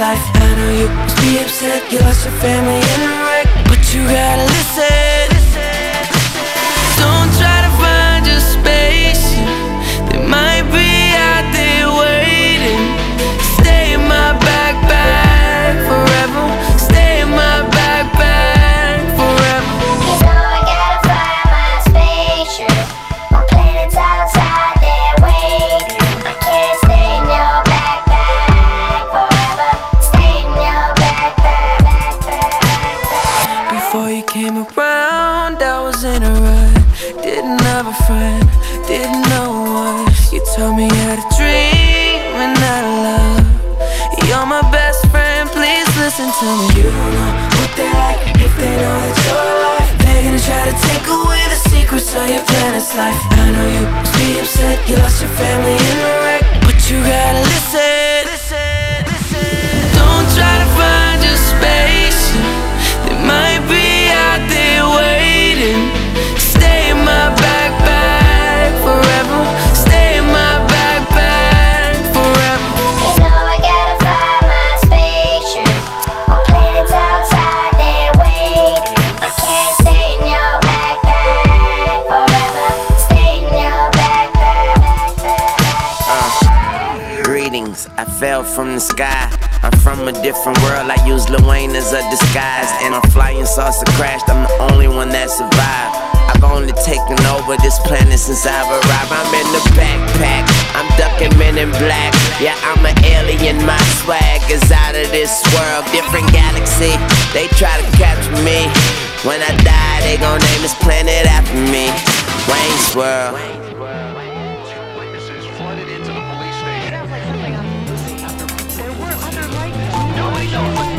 life. I know you must be upset, you lost your family in a wreck, but you gotta listen. Don't try to find your spaceship, they might be out there waiting. Stay in my backpack forever. Stay in my backpack forever. You know I gotta fly my spaceship. My planet's outside there waiting. I can't stay in your backpack forever. Stay in your backpack. Before you came around, I was in a rut. Didn't have a friend, didn't know what. You taught me how to dream and how to love. You're my best friend, please listen to me. You don't know what they like if they know that you're alive. They're gonna try to take away the secrets of your planet's life. I know you must be upset, you lost your family in a wreck, but you gotta listen. Don't try to find your spaceship, they might be out there waiting. Stay in my backpack forever. Stay in my backpack forever. You know I gotta fly my spaceship. My planet's outside there waiting. I can't stay in your backpack forever. Stay in your backpack. Greetings, I fell from the sky. I'm from a different world, I use Lil Wayne as a disguise. And a flying saucer crashed, I'm the only one that survived. I've only taken over this planet since I've arrived. I'm in the backpack, I'm ducking men in black. Yeah, I'm an alien, my swag is out of this world. Different galaxy, they try to capture me. When I die, they gon' name this planet after me, Wayne's World. Witnesses flooded into the police station. There were other lights. Nobody knows what